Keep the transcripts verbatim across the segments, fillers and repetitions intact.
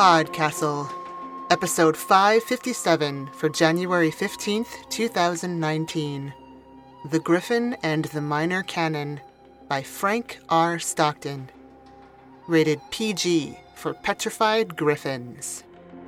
Podcastle, episode five fifty-seven for January fifteenth, twenty nineteen. The Griffin and the Minor Canon by Frank R. Stockton. Rated P G for Petrified Griffins.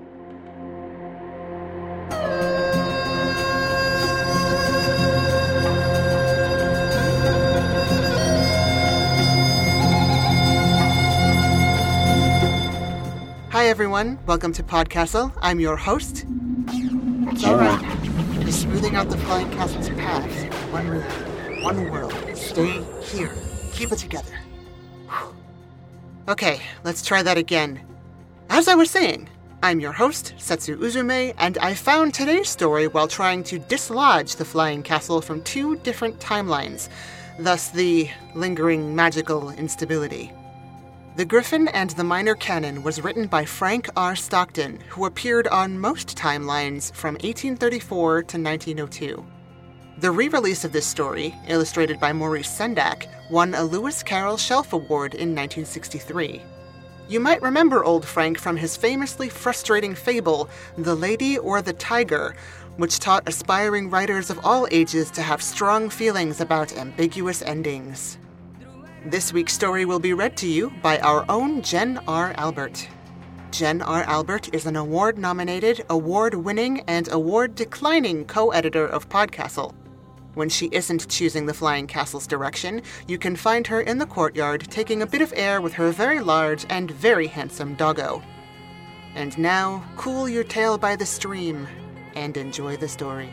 Hi everyone, welcome to Podcastle. I'm your host. It's alright. Just smoothing out the flying castle's path. One room, one world. Stay here. Keep it together. Okay, let's try that again. As I was saying, I'm your host, Setsu Uzume, and I found today's story while trying to dislodge the flying castle from two different timelines, thus the lingering magical instability. The Griffin and the Minor Canon was written by Frank R. Stockton, who appeared on most timelines from eighteen thirty-four to nineteen oh two. The re-release of this story, illustrated by Maurice Sendak, won a Lewis Carroll Shelf Award in nineteen sixty-three. You might remember old Frank from his famously frustrating fable, The Lady or the Tiger, which taught aspiring writers of all ages to have strong feelings about ambiguous endings. This week's story will be read to you by our own Jen R. Albert. Jen R. Albert is an award-nominated, award-winning, and award-declining co-editor of Podcastle. When she isn't choosing the Flying Castle's direction, you can find her in the courtyard taking a bit of air with her very large and very handsome doggo. And now, cool your tail by the stream and enjoy the story.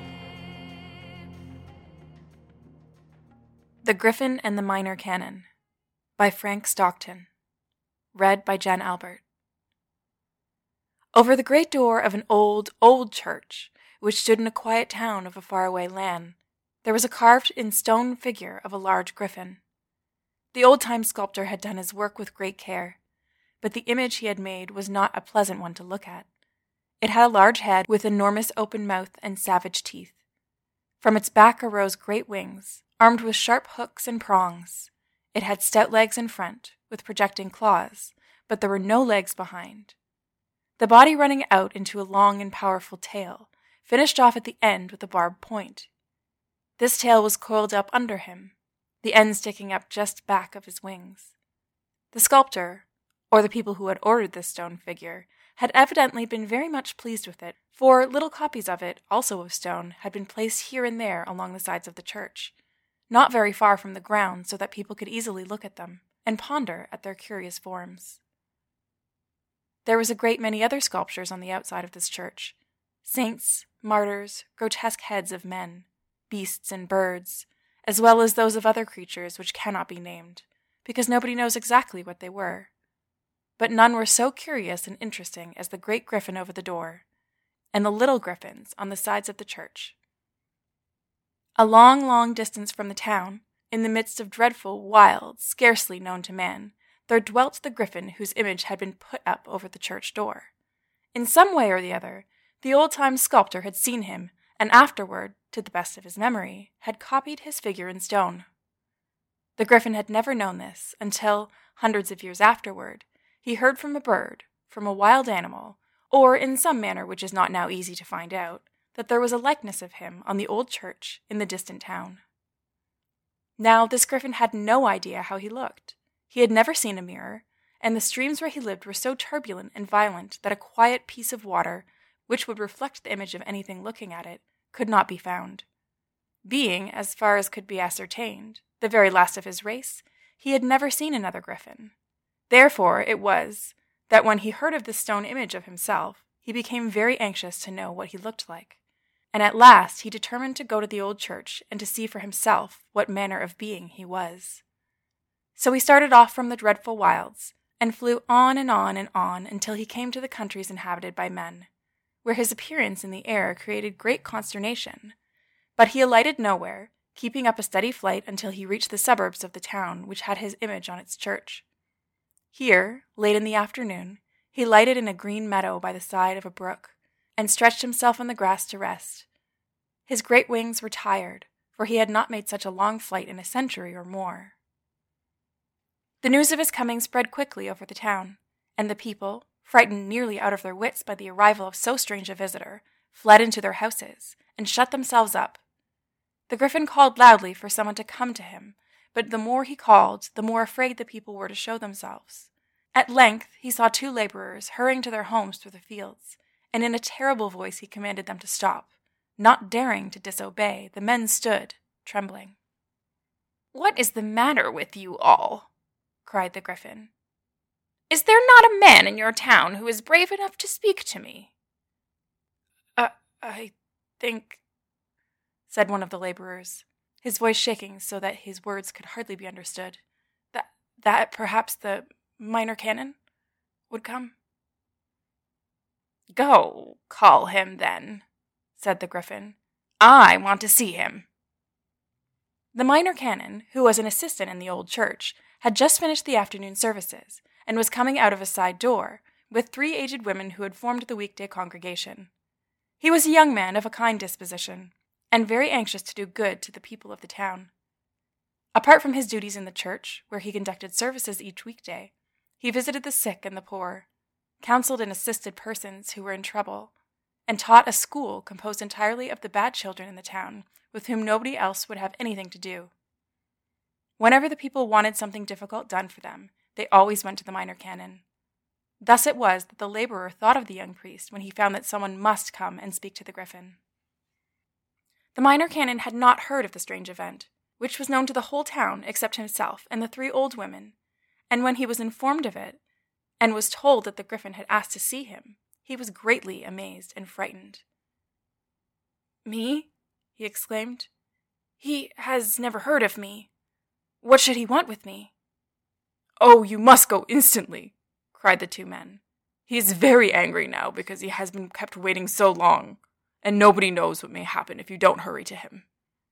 The Griffin and the Minor Canon by Frank Stockton. Read by Jen Albert. Over the great door of an old, old church, which stood in a quiet town of a faraway land, there was a carved-in-stone figure of a large griffin. The old-time sculptor had done his work with great care, but the image he had made was not a pleasant one to look at. It had a large head with enormous open mouth and savage teeth. From its back arose great wings, armed with sharp hooks and prongs. It had stout legs in front, with projecting claws, but there were no legs behind. The body running out into a long and powerful tail, finished off at the end with a barbed point. This tail was coiled up under him, the end sticking up just back of his wings. The sculptor, or the people who had ordered this stone figure, had evidently been very much pleased with it, for little copies of it, also of stone, had been placed here and there along the sides of the church, not very far from the ground so that people could easily look at them and ponder at their curious forms. There was a great many other sculptures on the outside of this church: saints, martyrs, grotesque heads of men, beasts and birds, as well as those of other creatures which cannot be named, because nobody knows exactly what they were. But none were so curious and interesting as the great griffin over the door, and the little griffins on the sides of the church. A long, long distance from the town, in the midst of dreadful wilds scarcely known to man, there dwelt the griffin whose image had been put up over the church door. In some way or the other, the old-time sculptor had seen him, and afterward, to the best of his memory, had copied his figure in stone. The griffin had never known this until, hundreds of years afterward, he heard from a bird, from a wild animal, or in some manner which is not now easy to find out, that there was a likeness of him on the old church in the distant town. Now this griffin had no idea how he looked. He had never seen a mirror, and the streams where he lived were so turbulent and violent that a quiet piece of water, which would reflect the image of anything looking at it, could not be found. Being, as far as could be ascertained, the very last of his race, he had never seen another griffin. Therefore it was that when he heard of this stone image of himself, he became very anxious to know what he looked like. And at last he determined to go to the old church and to see for himself what manner of being he was. So he started off from the dreadful wilds, and flew on and on and on until he came to the countries inhabited by men, where his appearance in the air created great consternation. But he alighted nowhere, keeping up a steady flight until he reached the suburbs of the town which had his image on its church. Here, late in the afternoon, he lighted in a green meadow by the side of a brook, and stretched himself on the grass to rest. His great wings were tired, for he had not made such a long flight in a century or more. The news of his coming spread quickly over the town, and the people, frightened nearly out of their wits by the arrival of so strange a visitor, fled into their houses and shut themselves up. The Griffin called loudly for someone to come to him, but the more he called, the more afraid the people were to show themselves. At length he saw two laborers hurrying to their homes through the fields, and in a terrible voice he commanded them to stop. Not daring to disobey, the men stood, trembling. "What is the matter with you all?" cried the Griffin. "Is there not a man in your town who is brave enough to speak to me?" Uh, I think, said one of the laborers, his voice shaking so that his words could hardly be understood, that, that perhaps the minor canon would come. "Go, call him then," said the Griffin. "I want to see him." The minor canon, who was an assistant in the old church, had just finished the afternoon services, and was coming out of a side door, with three aged women who had formed the weekday congregation. He was a young man of a kind disposition, and very anxious to do good to the people of the town. Apart from his duties in the church, where he conducted services each weekday, he visited the sick and the poor, counseled and assisted persons who were in trouble, and taught a school composed entirely of the bad children in the town, with whom nobody else would have anything to do. Whenever the people wanted something difficult done for them, they always went to the minor canon. Thus it was that the laborer thought of the young priest when he found that someone must come and speak to the Griffin. The minor canon had not heard of the strange event, which was known to the whole town except himself and the three old women, and when he was informed of it, and was told that the Griffin had asked to see him, he was greatly amazed and frightened. "Me?" he exclaimed. "He has never heard of me. What should he want with me?" "Oh, you must go instantly," cried the two men. "He is very angry now because he has been kept waiting so long, and nobody knows what may happen if you don't hurry to him."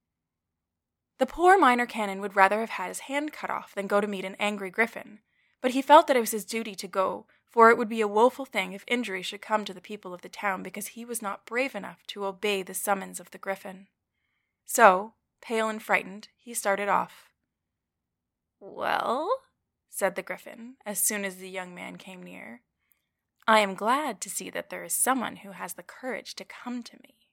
The poor minor canon would rather have had his hand cut off than go to meet an angry Griffin, but he felt that it was his duty to go, for it would be a woeful thing if injury should come to the people of the town because he was not brave enough to obey the summons of the Griffin. So, pale and frightened, he started off. "Well," said the Griffin, as soon as the young man came near, "I am glad to see that there is someone who has the courage to come to me."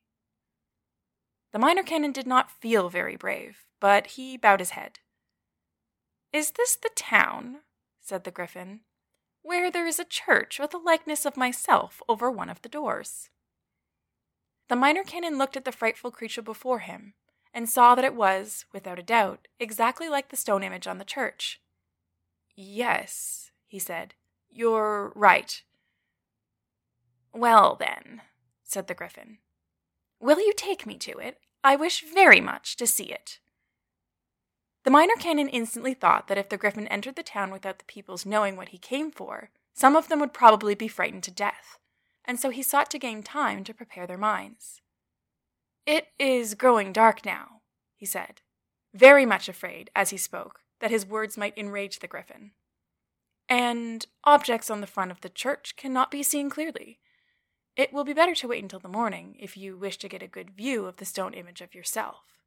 The minor canon did not feel very brave, but he bowed his head. "Is this the town," said the Griffin, "where there is a church with a likeness of myself over one of the doors?" The minor canon looked at the frightful creature before him, and saw that it was, without a doubt, exactly like the stone image on the church. "Yes," he said, "you're right." "Well, then," said the Griffin, "will you take me to it? I wish very much to see it." The minor canon instantly thought that if the Griffin entered the town without the people's knowing what he came for, some of them would probably be frightened to death, and so he sought to gain time to prepare their minds. "It is growing dark now," he said, very much afraid, as he spoke, that his words might enrage the Griffin. "And objects on the front of the church cannot be seen clearly. It will be better to wait until the morning if you wish to get a good view of the stone image of yourself."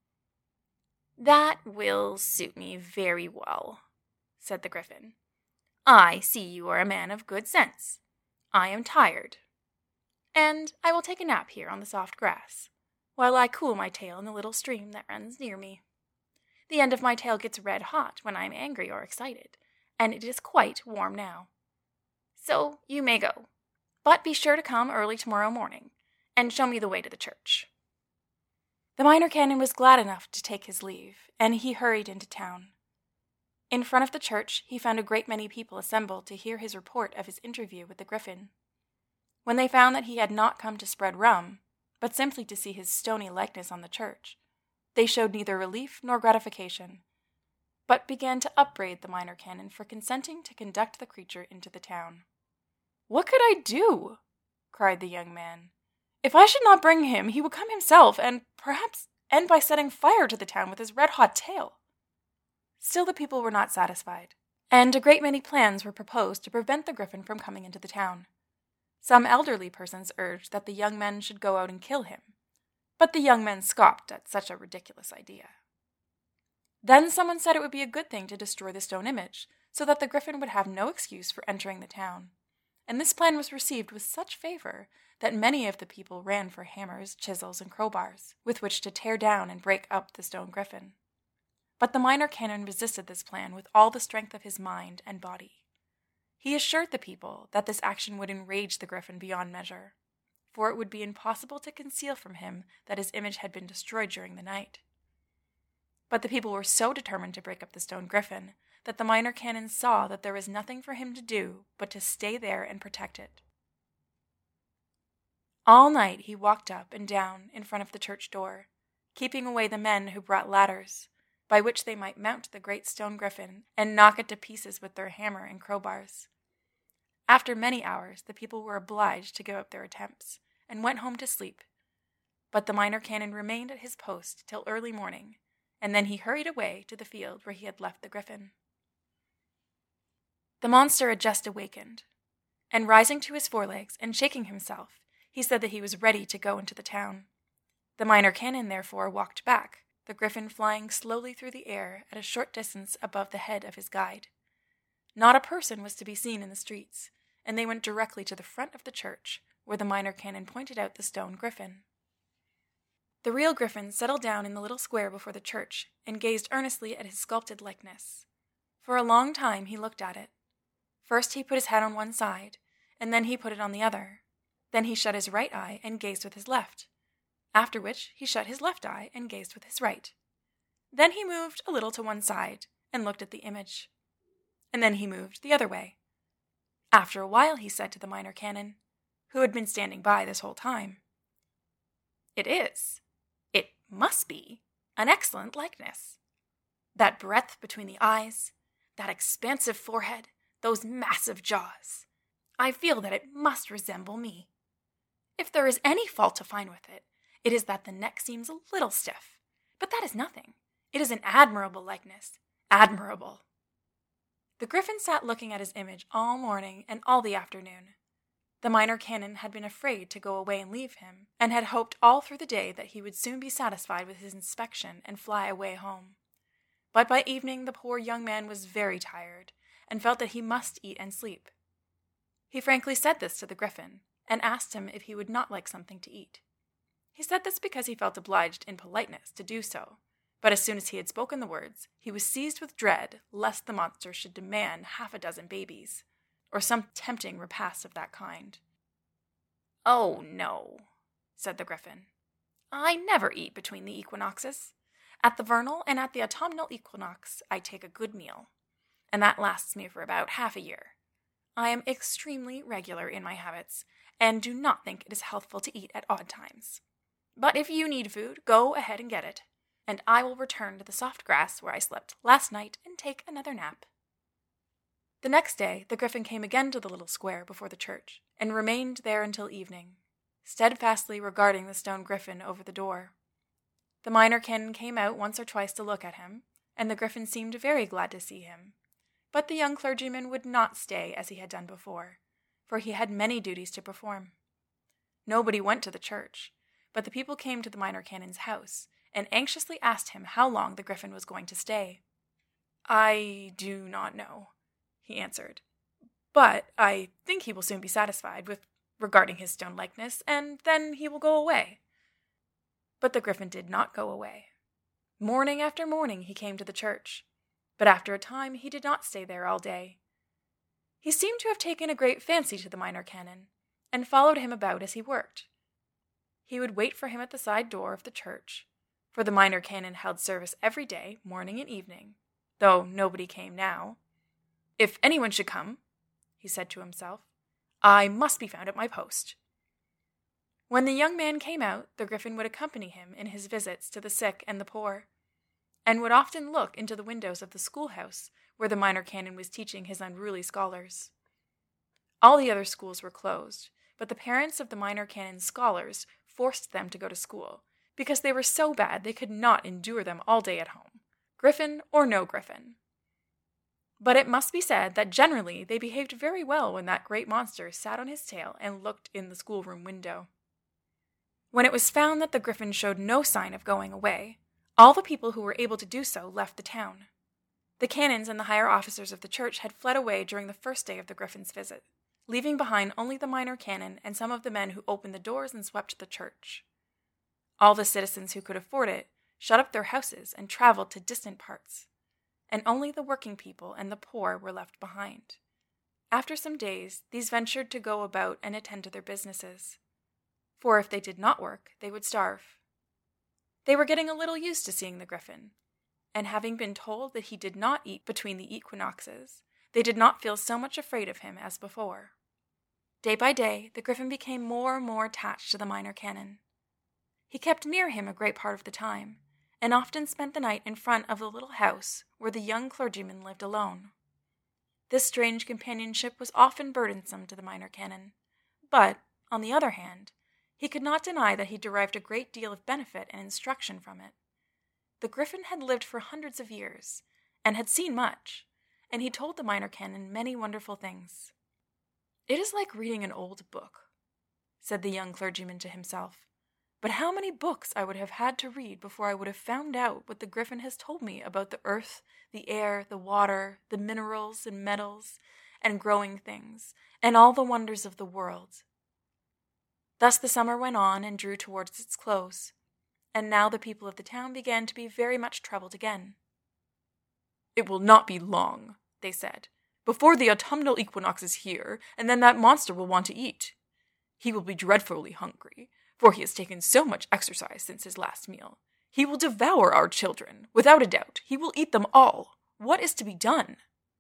"That will suit me very well," said the Griffin. "I see you are a man of good sense. I am tired, and I will take a nap here on the soft grass, while I cool my tail in the little stream that runs near me. The end of my tail gets red hot when I am angry or excited, and it is quite warm now. So you may go, but be sure to come early tomorrow morning, and show me the way to the church." The minor canon was glad enough to take his leave, and he hurried into town. In front of the church, he found a great many people assembled to hear his report of his interview with the Griffin. When they found that he had not come to spread rum, but simply to see his stony likeness on the church, they showed neither relief nor gratification, but began to upbraid the minor canon for consenting to conduct the creature into the town. "What could I do?" cried the young man. "If I should not bring him, he would come himself, and perhaps end by setting fire to the town with his red-hot tail." Still the people were not satisfied, and a great many plans were proposed to prevent the Griffin from coming into the town. Some elderly persons urged that the young men should go out and kill him, but the young men scoffed at such a ridiculous idea. Then someone said it would be a good thing to destroy the stone image, so that the Griffin would have no excuse for entering the town, and this plan was received with such favor that many of the people ran for hammers, chisels, and crowbars, with which to tear down and break up the stone griffin. But the minor canon resisted this plan with all the strength of his mind and body. He assured the people that this action would enrage the griffin beyond measure, for it would be impossible to conceal from him that his image had been destroyed during the night. But the people were so determined to break up the stone griffin that the minor canon saw that there was nothing for him to do but to stay there and protect it. All night he walked up and down in front of the church door, keeping away the men who brought ladders, by which they might mount the great stone griffin and knock it to pieces with their hammer and crowbars. After many hours, the people were obliged to give up their attempts, and went home to sleep. But the minor canon remained at his post till early morning, and then he hurried away to the field where he had left the griffin. The monster had just awakened, and rising to his forelegs and shaking himself, he said that he was ready to go into the town. The minor canon therefore walked back, the griffin flying slowly through the air at a short distance above the head of his guide. Not a person was to be seen in the streets, and they went directly to the front of the church, where the minor canon pointed out the stone griffin. The real griffin settled down in the little square before the church, and gazed earnestly at his sculpted likeness. For a long time he looked at it. First he put his head on one side, and then he put it on the other. Then he shut his right eye and gazed with his left, after which he shut his left eye and gazed with his right. Then he moved a little to one side and looked at the image. And then he moved the other way. After a while he said to the minor canon, who had been standing by this whole time, "It is, it must be, an excellent likeness. That breadth between the eyes, that expansive forehead, those massive jaws. I feel that it must resemble me. If there is any fault to find with it, it is that the neck seems a little stiff. But that is nothing. It is an admirable likeness. Admirable." The griffin sat looking at his image all morning and all the afternoon. The minor canon had been afraid to go away and leave him, and had hoped all through the day that he would soon be satisfied with his inspection and fly away home. But by evening the poor young man was very tired, and felt that he must eat and sleep. He frankly said this to the griffin, and asked him if he would not like something to eat. He said this because he felt obliged in politeness to do so, but as soon as he had spoken the words, he was seized with dread lest the monster should demand half a dozen babies, or some tempting repast of that kind. "Oh, no," said the griffin. "I never eat between the equinoxes. At the vernal and at the autumnal equinox I take a good meal, and that lasts me for about half a year. I am extremely regular in my habits, and do not think it is healthful to eat at odd times. But if you need food, go ahead and get it, and I will return to the soft grass where I slept last night and take another nap." The next day the griffin came again to the little square before the church, and remained there until evening, steadfastly regarding the stone griffin over the door. The minor canon came out once or twice to look at him, and the griffin seemed very glad to see him. But the young clergyman would not stay as he had done before, for he had many duties to perform. Nobody went to the church, but the people came to the minor canon's house, and anxiously asked him how long the griffin was going to stay. "I do not know," he answered, "but I think he will soon be satisfied with regarding his stone likeness, and then he will go away." But the griffin did not go away. Morning after morning he came to the church, but after a time he did not stay there all day. He seemed to have taken a great fancy to the minor canon, and followed him about as he worked. He would wait for him at the side door of the church, for the minor canon held service every day, morning and evening, though nobody came now. "If anyone should come," he said to himself, "I must be found at my post." When the young man came out, the griffin would accompany him in his visits to the sick and the poor, and would often look into the windows of the schoolhouse where the minor canon was teaching his unruly scholars. All the other schools were closed, but the parents of the minor canon's scholars forced them to go to school, because they were so bad they could not endure them all day at home, griffin or no griffin. But it must be said that generally they behaved very well when that great monster sat on his tail and looked in the schoolroom window. When it was found that the griffin showed no sign of going away, all the people who were able to do so left the town. The canons and the higher officers of the church had fled away during the first day of the griffin's visit, leaving behind only the minor canon and some of the men who opened the doors and swept the church. All the citizens who could afford it shut up their houses and traveled to distant parts, and only the working people and the poor were left behind. After some days, these ventured to go about and attend to their businesses, for if they did not work, they would starve. They were getting a little used to seeing the griffin, and having been told that he did not eat between the equinoxes, they did not feel so much afraid of him as before. Day by day, the griffin became more and more attached to the minor canon. He kept near him a great part of the time, and often spent the night in front of the little house where the young clergyman lived alone. This strange companionship was often burdensome to the minor canon, but, on the other hand, he could not deny that he derived a great deal of benefit and instruction from it. The griffin had lived for hundreds of years, and had seen much, and he told the minor canon many wonderful things. "It is like reading an old book," said the young clergyman to himself. "But how many books I would have had to read before I would have found out what the griffin has told me about the earth, the air, the water, the minerals and metals, and growing things, and all the wonders of the world." Thus the summer went on and drew towards its close, and now the people of the town began to be very much troubled again. "It will not be long," they said, "before the autumnal equinox is here, and then that monster will want to eat. He will be dreadfully hungry, for he has taken so much exercise since his last meal. He will devour our children. Without a doubt, he will eat them all. What is to be done?"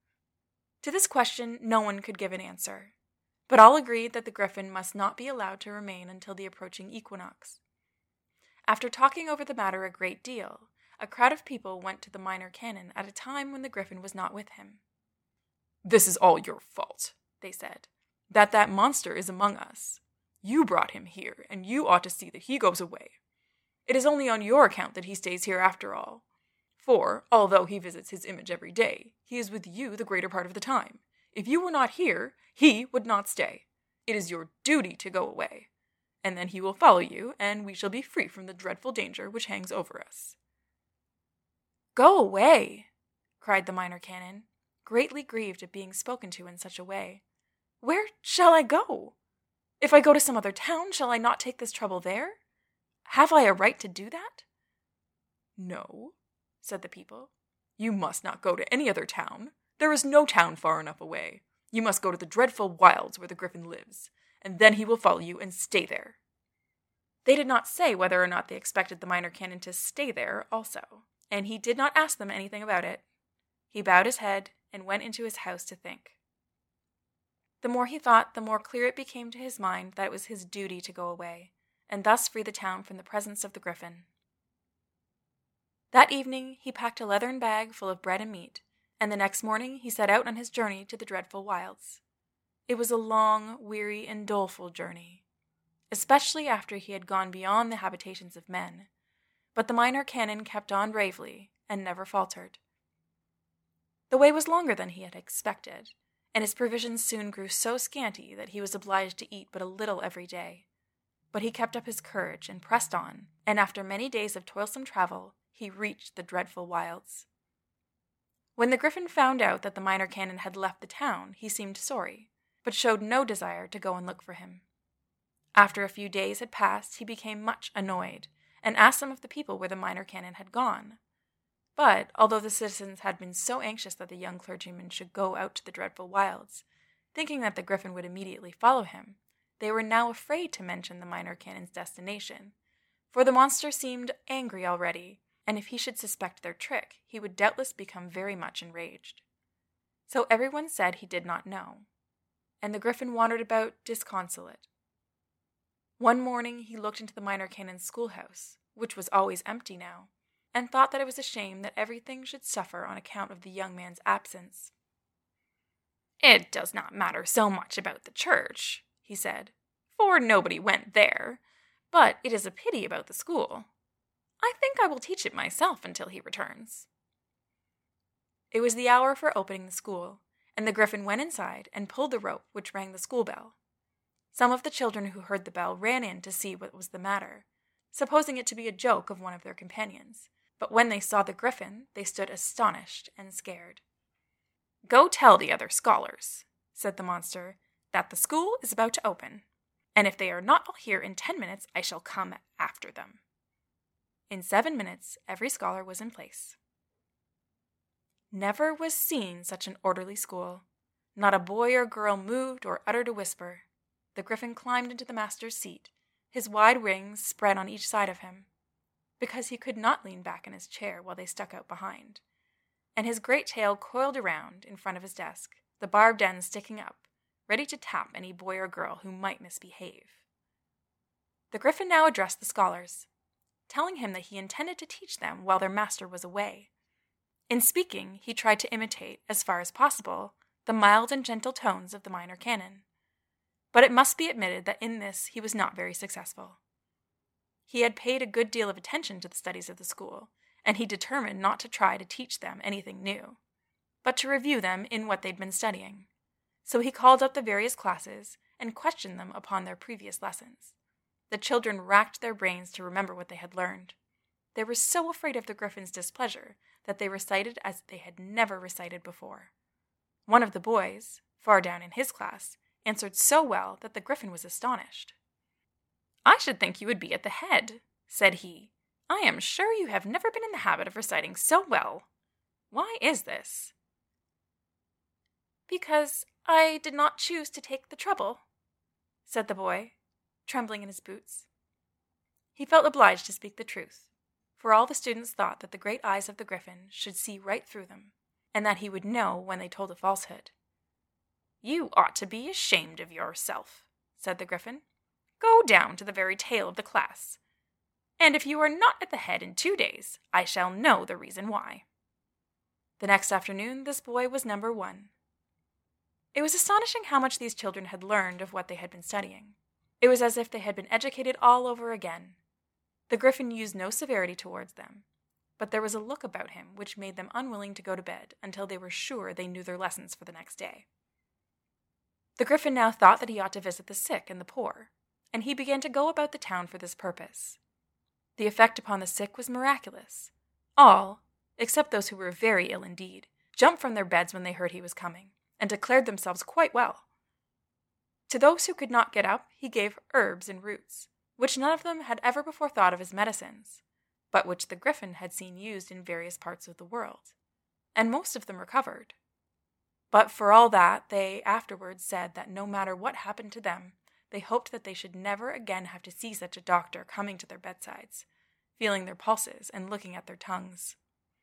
To this question no one could give an answer, but all agreed that the griffin must not be allowed to remain until the approaching equinox. After talking over the matter a great deal, a crowd of people went to the minor canon at a time when the griffin was not with him. "This is all your fault," they said, "that that monster is among us. You brought him here, and you ought to see that he goes away. It is only on your account that he stays here after all. For, although he visits his image every day, he is with you the greater part of the time. If you were not here, he would not stay. It is your duty to go away. And then he will follow you, and we shall be free from the dreadful danger which hangs over us." "Go away!" cried the minor canon, greatly grieved at being spoken to in such a way. "Where shall I go? If I go to some other town, shall I not take this trouble there? Have I a right to do that?" "No," said the people. "You must not go to any other town. There is no town far enough away. You must go to the dreadful wilds where the griffin lives, and then he will follow you and stay there." They did not say whether or not they expected the minor canon to stay there also, and he did not ask them anything about it. He bowed his head and went into his house to think. The more he thought, the more clear it became to his mind that it was his duty to go away, and thus free the town from the presence of the griffin. That evening he packed a leathern bag full of bread and meat, and the next morning he set out on his journey to the dreadful wilds. It was a long, weary, and doleful journey, especially after he had gone beyond the habitations of men, but the minor canon kept on bravely, and never faltered. The way was longer than he had expected, and his provisions soon grew so scanty that he was obliged to eat but a little every day. But he kept up his courage and pressed on, and after many days of toilsome travel, he reached the dreadful wilds. When the griffin found out that the minor canon had left the town, he seemed sorry, but showed no desire to go and look for him. After a few days had passed, he became much annoyed, and asked some of the people where the minor canon had gone. But, although the citizens had been so anxious that the young clergyman should go out to the dreadful wilds, thinking that the griffin would immediately follow him, they were now afraid to mention the minor canon's destination, for the monster seemed angry already, and if he should suspect their trick, he would doubtless become very much enraged. So everyone said he did not know, and the griffin wandered about disconsolate. One morning he looked into the minor canon's schoolhouse, which was always empty now, and thought that it was a shame that everything should suffer on account of the young man's absence. "It does not matter so much about the church," he said, "for nobody went there, but it is a pity about the school. I think I will teach it myself until he returns." It was the hour for opening the school, and the griffin went inside and pulled the rope which rang the school bell. Some of the children who heard the bell ran in to see what was the matter, supposing it to be a joke of one of their companions, but when they saw the griffin, they stood astonished and scared. "Go tell the other scholars," said the monster, that the school is about to open, and if they are not all here in ten minutes, I shall come after them." In seven minutes, every scholar was in place. Never was seen such an orderly school. Not a boy or girl moved or uttered a whisper. The Gryphon climbed into the master's seat, his wide wings spread on each side of him, because he could not lean back in his chair while they stuck out behind, and his great tail coiled around in front of his desk, the barbed end sticking up, ready to tap any boy or girl who might misbehave. The Gryphon now addressed the scholars, telling him that he intended to teach them while their master was away. In speaking, he tried to imitate, as far as possible, the mild and gentle tones of the minor canon. But it must be admitted that in this he was not very successful. He had paid a good deal of attention to the studies of the school, and he determined not to try to teach them anything new, but to review them in what they'd been studying. So he called up the various classes and questioned them upon their previous lessons. The children racked their brains to remember what they had learned. They were so afraid of the Gryphon's displeasure that they recited as they had never recited before. One of the boys, far down in his class, answered so well that the Gryphon was astonished. "I should think you would be at the head," said he. "I am sure you have never been in the habit of reciting so well. Why is this?" "Because I did not choose to take the trouble," said the boy, trembling in his boots. He felt obliged to speak the truth, for all the students thought that the great eyes of the Gryphon should see right through them, and that he would know when they told a falsehood. "You ought to be ashamed of yourself," said the Gryphon. "Go down to the very tail of the class, and if you are not at the head in two days, I shall know the reason why." The next afternoon, this boy was number one. It was astonishing how much these children had learned of what they had been studying. It was as if they had been educated all over again. The Gryphon used no severity towards them, but there was a look about him which made them unwilling to go to bed until they were sure they knew their lessons for the next day. The Gryphon now thought that he ought to visit the sick and the poor, and he began to go about the town for this purpose. The effect upon the sick was miraculous. All, except those who were very ill indeed, jumped from their beds when they heard he was coming, and declared themselves quite well. To those who could not get up, he gave herbs and roots, which none of them had ever before thought of as medicines, but which the Gryphon had seen used in various parts of the world, and most of them recovered. But for all that, they afterwards said that no matter what happened to them, they hoped that they should never again have to see such a doctor coming to their bedsides, feeling their pulses and looking at their tongues.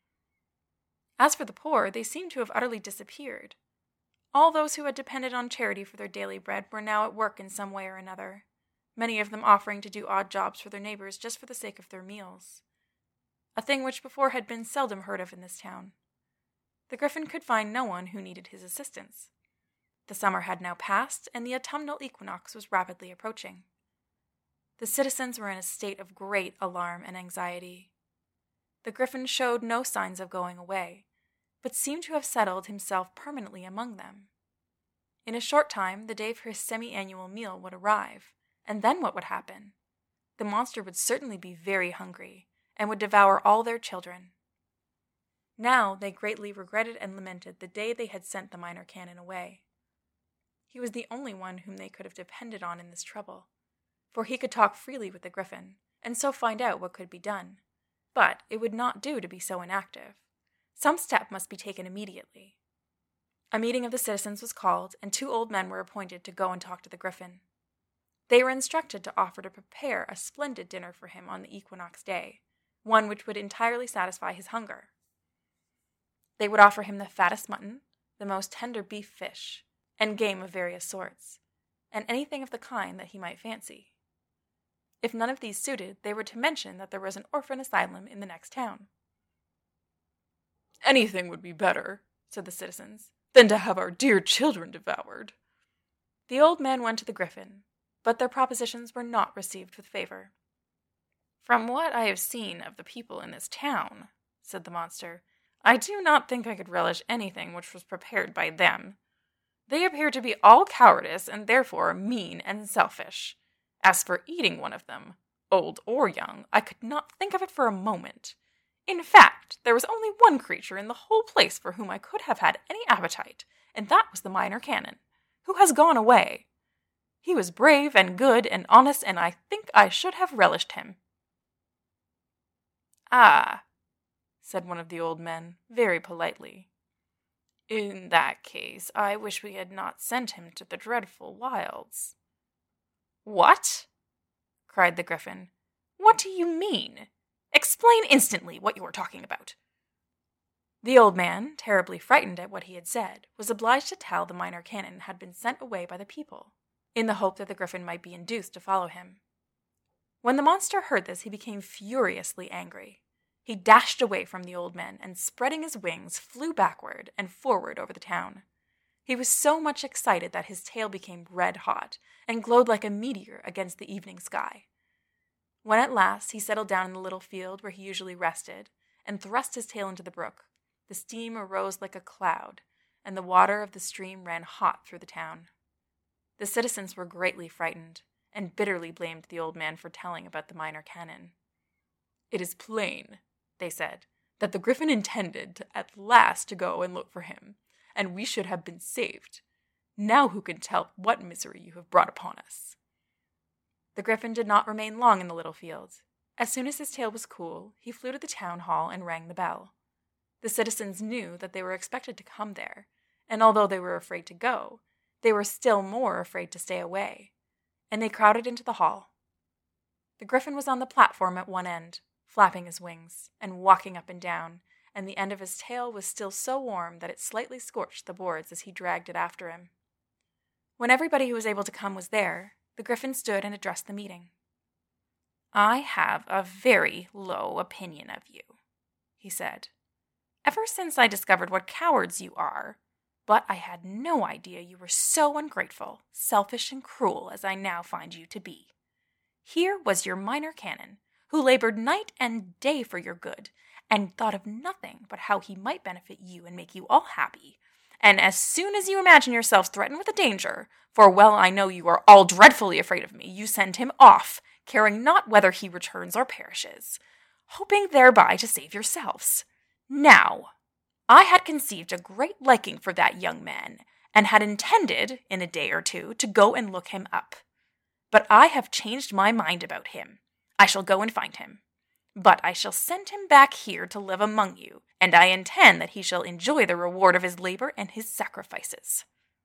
As for the poor, they seemed to have utterly disappeared. All those who had depended on charity for their daily bread were now at work in some way or another, many of them offering to do odd jobs for their neighbors just for the sake of their meals, a thing which before had been seldom heard of in this town. The Gryphon could find no one who needed his assistance. The summer had now passed, and the autumnal equinox was rapidly approaching. The citizens were in a state of great alarm and anxiety. The Gryphon showed no signs of going away, but seemed to have settled himself permanently among them. In a short time, the day for his semi-annual meal would arrive, and then what would happen? The monster would certainly be very hungry, and would devour all their children. Now they greatly regretted and lamented the day they had sent the minor canon away. He was the only one whom they could have depended on in this trouble, for he could talk freely with the Gryphon, and so find out what could be done. But it would not do to be so inactive. Some step must be taken immediately. A meeting of the citizens was called, and two old men were appointed to go and talk to the Gryphon. They were instructed to offer to prepare a splendid dinner for him on the equinox day, one which would entirely satisfy his hunger. They would offer him the fattest mutton, the most tender beef fish, and game of various sorts, and anything of the kind that he might fancy. If none of these suited, they were to mention that there was an orphan asylum in the next town. "Anything would be better," said the citizens, "than to have our dear children devoured." The old man went to the Gryphon, but their propositions were not received with favor. "From what I have seen of the people in this town," said the monster, "I do not think I could relish anything which was prepared by them. They appear to be all cowardice and therefore mean and selfish. As for eating one of them, old or young, I could not think of it for a moment. In fact, there was only one creature in the whole place for whom I could have had any appetite, and that was the minor canon, who has gone away. He was brave and good and honest, and I think I should have relished him." "Ah," said one of the old men, very politely. "In that case, I wish we had not sent him to the dreadful wilds." "What?" cried the Griffin. "What do you mean? Explain instantly what you are talking about." The old man, terribly frightened at what he had said, was obliged to tell the Minor Canon had been sent away by the people, in the hope that the Griffin might be induced to follow him. When the monster heard this, he became furiously angry. He dashed away from the old men, and spreading his wings, flew backward and forward over the town. He was so much excited that his tail became red-hot, and glowed like a meteor against the evening sky. When at last he settled down in the little field where he usually rested, and thrust his tail into the brook, the steam arose like a cloud, and the water of the stream ran hot through the town. The citizens were greatly frightened, and bitterly blamed the old man for telling about the Minor Canon. "It is plain," they said, "that the Griffin intended to, at last to go and look for him, and we should have been saved. Now who can tell what misery you have brought upon us?" The Griffin did not remain long in the little field. As soon as his tail was cool, he flew to the town hall and rang the bell. The citizens knew that they were expected to come there, and although they were afraid to go, they were still more afraid to stay away, and they crowded into the hall. The Griffin was on the platform at one end, flapping his wings, and walking up and down, and the end of his tail was still so warm that it slightly scorched the boards as he dragged it after him. When everybody who was able to come was there, the Griffin stood and addressed the meeting. "I have a very low opinion of you," he said, "ever since I discovered what cowards you are, but I had no idea you were so ungrateful, selfish, and cruel as I now find you to be. Here was your Minor Canon, who labored night and day for your good, and thought of nothing but how he might benefit you and make you all happy. And as soon as you imagine yourselves threatened with a danger, for well I know you are all dreadfully afraid of me, you send him off, caring not whether he returns or perishes, hoping thereby to save yourselves. Now, I had conceived a great liking for that young man, and had intended, in a day or two, to go and look him up. But I have changed my mind about him. I shall go and find him. But I shall send him back here to live among you, and I intend that he shall enjoy the reward of his labor and his sacrifices.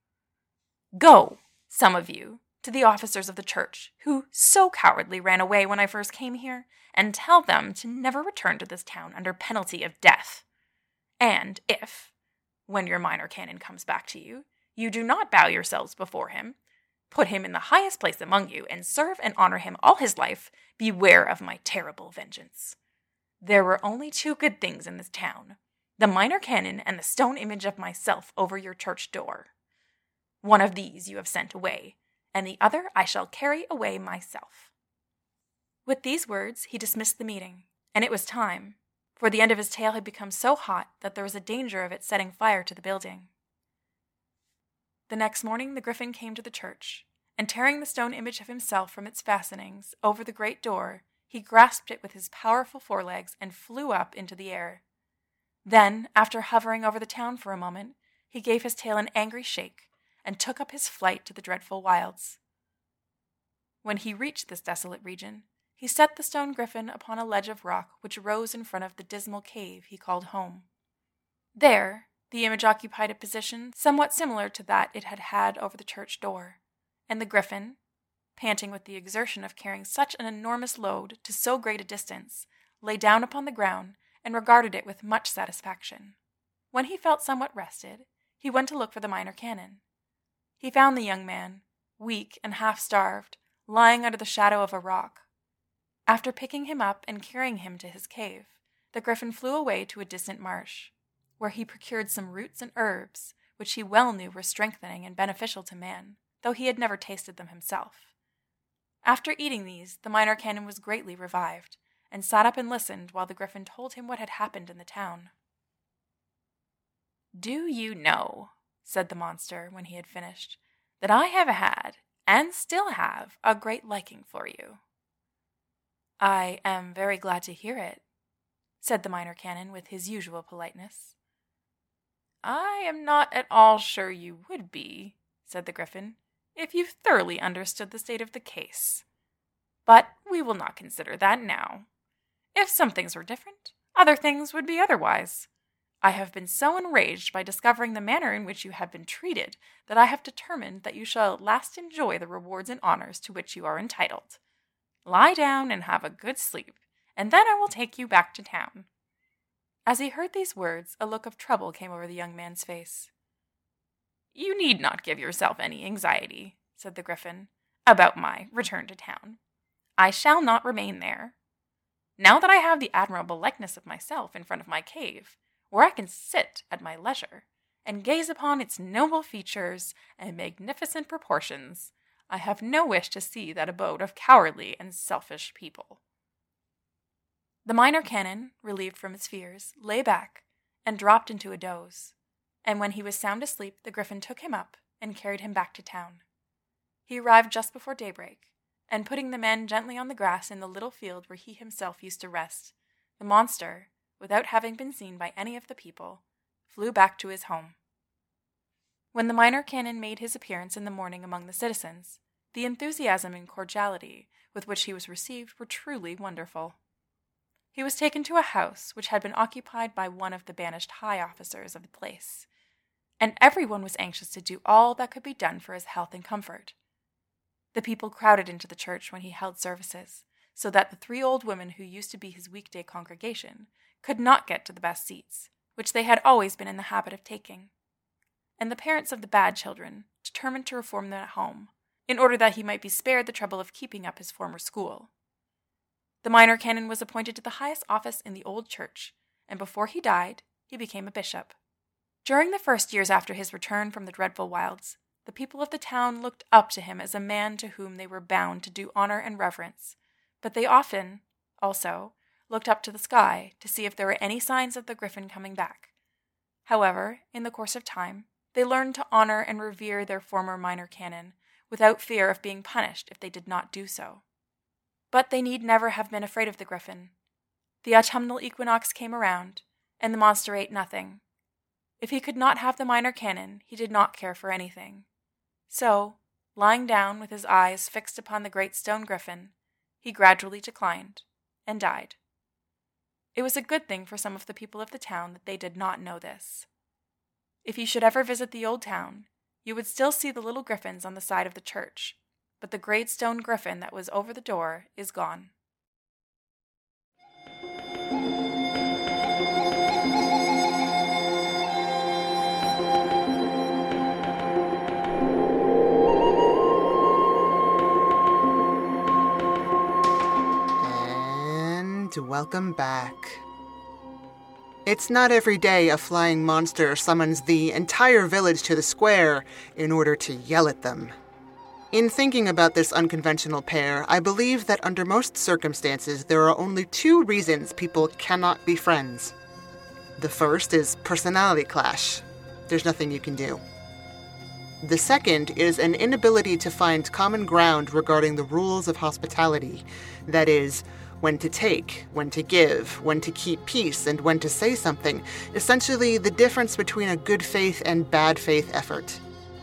Go, some of you, to the officers of the church, who so cowardly ran away when I first came here, and tell them to never return to this town under penalty of death. And if, when your Minor Canon comes back to you, you do not bow yourselves before him, put him in the highest place among you, and serve and honor him all his life, beware of my terrible vengeance. There were only two good things in this town, the Minor Canon and the stone image of myself over your church door. One of these you have sent away, and the other I shall carry away myself." With these words he dismissed the meeting, and it was time, for the end of his tail had become so hot that there was a danger of it setting fire to the building. The next morning the Griffin came to the church, and tearing the stone image of himself from its fastenings over the great door, he grasped it with his powerful forelegs and flew up into the air. Then, after hovering over the town for a moment, he gave his tail an angry shake, and took up his flight to the dreadful wilds. When he reached this desolate region, he set the stone griffin upon a ledge of rock which rose in front of the dismal cave he called home. There, the image occupied a position somewhat similar to that it had had over the church door, and the griffin, panting with the exertion of carrying such an enormous load to so great a distance, lay down upon the ground and regarded it with much satisfaction. When he felt somewhat rested, he went to look for the Minor Canon. He found the young man, weak and half-starved, lying under the shadow of a rock. After picking him up and carrying him to his cave, the griffin flew away to a distant marsh, where he procured some roots and herbs, which he well knew were strengthening and beneficial to man, though he had never tasted them himself. After eating these, the Minor Canon was greatly revived, and sat up and listened while the griffin told him what had happened in the town. "Do you know," said the monster when he had finished, "that I have had, and still have, a great liking for you?" "I am very glad to hear it," said the Minor Canon with his usual politeness. "I am not at all sure you would be," said the Griffin, "if you thoroughly understood the state of the case. But we will not consider that now. If some things were different, other things would be otherwise. I have been so enraged by discovering the manner in which you have been treated that I have determined that you shall at last enjoy the rewards and honors to which you are entitled. Lie down and have a good sleep, and then I will take you back to town." As he heard these words, a look of trouble came over the young man's face. "You need not give yourself any anxiety," said the Griffin, "about my return to town. I shall not remain there. Now that I have the admirable likeness of myself in front of my cave, where I can sit at my leisure, and gaze upon its noble features and magnificent proportions, I have no wish to see that abode of cowardly and selfish people." The Minor Canon, relieved from his fears, lay back and dropped into a doze, and when he was sound asleep, the Griffin took him up and carried him back to town. He arrived just before daybreak, and putting the men gently on the grass in the little field where he himself used to rest, the monster, without having been seen by any of the people, flew back to his home. When the Minor Canon made his appearance in the morning among the citizens, the enthusiasm and cordiality with which he was received were truly wonderful. He was taken to a house which had been occupied by one of the banished high officers of the place, and everyone was anxious to do all that could be done for his health and comfort. The people crowded into the church when he held services, so that the three old women who used to be his weekday congregation could not get to the best seats, which they had always been in the habit of taking. And the parents of the bad children determined to reform them at home, in order that he might be spared the trouble of keeping up his former school. The Minor Canon was appointed to the highest office in the old church, and before he died, he became a bishop. During the first years after his return from the dreadful wilds, the people of the town looked up to him as a man to whom they were bound to do honor and reverence, but they often, also, looked up to the sky to see if there were any signs of the Griffin coming back. However, in the course of time, they learned to honor and revere their former Minor Canon, without fear of being punished if they did not do so. But they need never have been afraid of the Griffin. The autumnal equinox came around, and the monster ate nothing. If he could not have the Minor Canon, he did not care for anything. So, lying down with his eyes fixed upon the great stone griffin, he gradually declined and died. It was a good thing for some of the people of the town that they did not know this. If you should ever visit the old town, you would still see the little griffins on the side of the church, but the great stone griffin that was over the door is gone. And welcome back. It's not every day a flying monster summons the entire village to the square in order to yell at them. In thinking about this unconventional pair, I believe that under most circumstances there are only two reasons people cannot be friends. The first is personality clash. There's nothing you can do. The second is an inability to find common ground regarding the rules of hospitality. That is, when to take, when to give, when to keep peace, and when to say something. Essentially, the difference between a good faith and bad faith effort.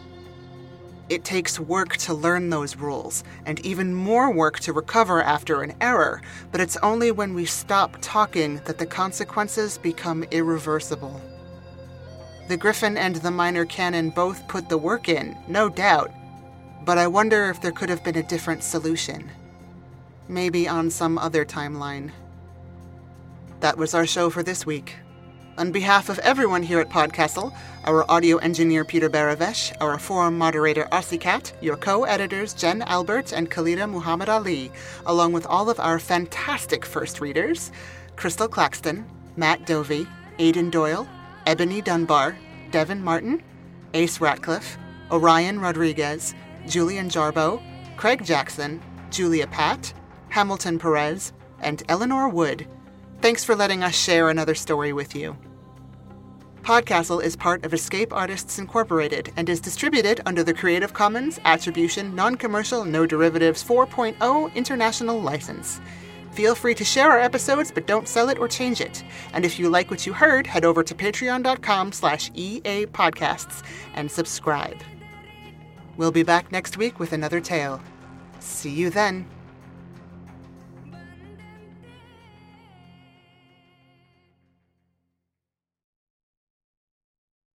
It takes work to learn those rules, and even more work to recover after an error, but it's only when we stop talking that the consequences become irreversible. The Griffin and the Minor Canon both put the work in, no doubt, but I wonder if there could have been a different solution. Maybe on some other timeline. That was our show for this week. On behalf of everyone here at Podcastle, our audio engineer Peter Baravesh, our forum moderator Asikat, your co-editors Jen Albert and Khalida Muhammad Ali, along with all of our fantastic first readers, Crystal Claxton, Matt Dovey, Aidan Doyle, Ebony Dunbar, Devin Martin, Ace Ratcliffe, Orion Rodriguez, Julian Jarbo, Craig Jackson, Julia Patt, Hamilton Perez, and Eleanor Wood. Thanks for letting us share another story with you. Podcastle is part of Escape Artists Incorporated and is distributed under the Creative Commons Attribution Non-Commercial No Derivatives four point oh International License. Feel free to share our episodes, but don't sell it or change it. And if you like what you heard, head over to patreon.com slash EA Podcasts and subscribe. We'll be back next week with another tale. See you then.